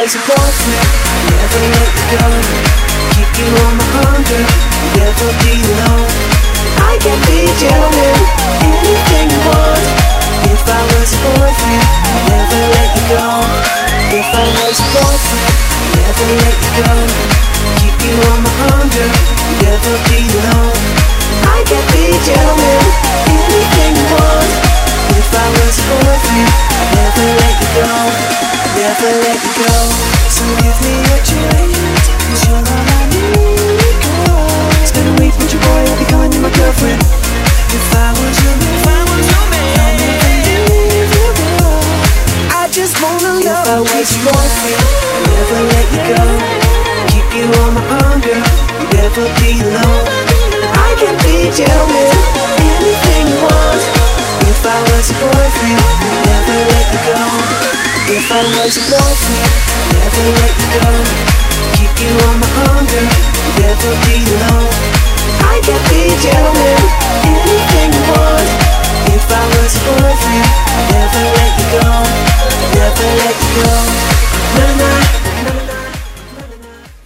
was your boyfriend, I'd never let you go. Keep you on my hunger, never be alone. I can be gentleman, anything you want. If I was your boyfriend, I'd never let you go. If I was your boyfriend, I'd never let you go. Keep you on my hunger, never be alone. I can be gentleman, anything you want. If I was your boyfriend, I'd never let you go. Never let you go. So give me your chance, 'cause you're all I need, girl. It's been a week with your boy, I'll be calling you my girlfriend. If I was your man, I'd never leave you, girl. I just wanna love. If I was your boyfriend, I'd never let you go. Keep you on my hunger, never be alone. I can be gentleman, anything you want. If I was your boyfriend, I'd never let you go. If I was your boyfriend, I'd never let you go. Keep you on my hunger, never be alone. I can be gentleman,